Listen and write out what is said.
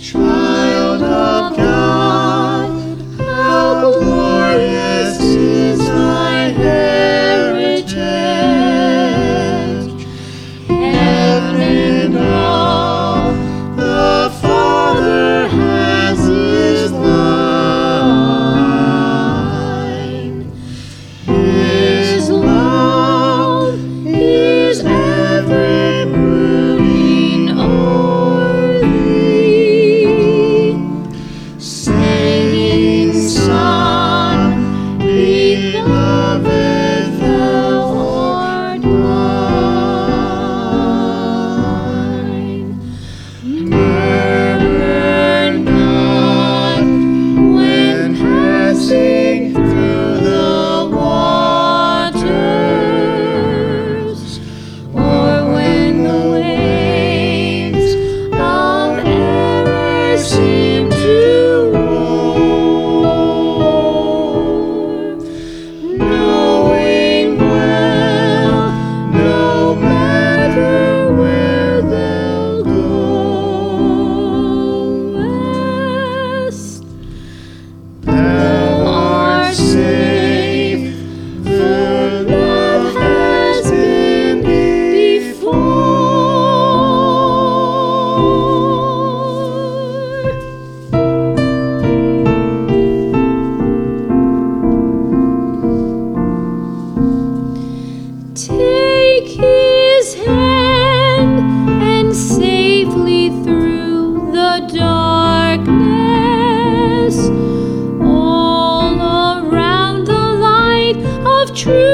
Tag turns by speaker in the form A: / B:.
A: Child of God, how glorious is thy heritage. Heaven and all the Father has is thine. His love is ever brooding o'er thee, saying, Son, beloved, thou art mine. Murmur not when passing through the waters, or when the waves of error seem to roar, knowing well, no matter where they'll go, rest. Thou art safe, for love has been before. Take his hand and safely through the darkness, all around the light of truth.